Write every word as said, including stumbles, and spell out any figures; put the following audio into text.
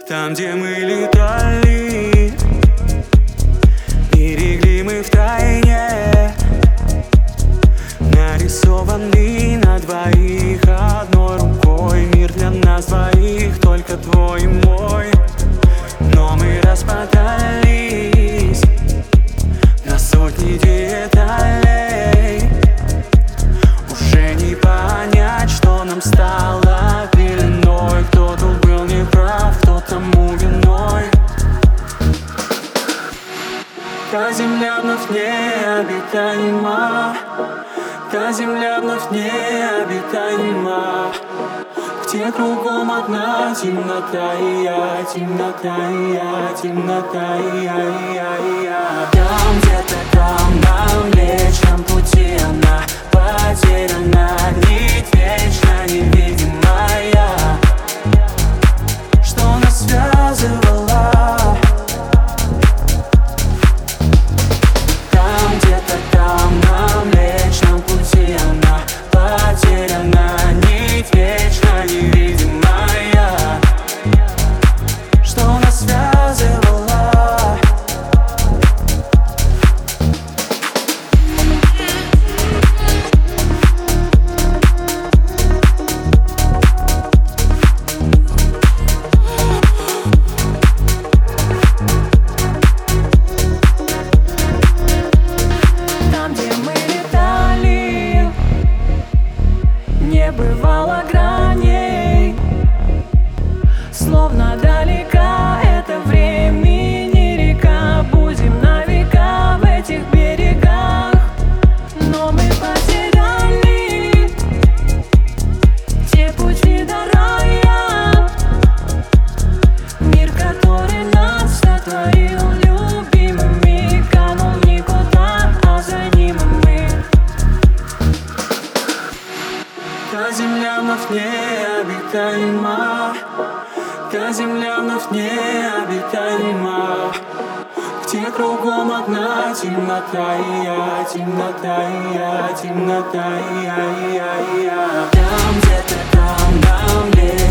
Там, где мы летали, берегли мы втайне, нарисованный на двоих одной рукой. Мир для нас двоих, только твой и мой. Но мы распадались на сотни деталей. Уже не понять, что нам стало пеленой. Кто тут был неправ, кто тому виной. Та земля вновь необитаема, та земля вновь необитаема, где кругом одна темнота, и я, темнота, и я, темнота, и я, и я, и я. Там где-то там на Млечном пути она потеряна, нить вечно невидимая, что нас связывала. Там где-то там на Млечном пути она потеряна, нить вечно невидимая, что нас связывала. Там, где мы летали, не бывало граней, словно далека это времени река. Будем на века в этих берегах, но мы потеряли те пути до рая. Мир, который нас сотворил любимыми, канул никуда, а за ним и мы. Та земля вновь необитаема, та земля вновь необитаема, где кругом одна темнота, и я, темнота, и я, темнота, и я, и я, и я. Там где-то там, там где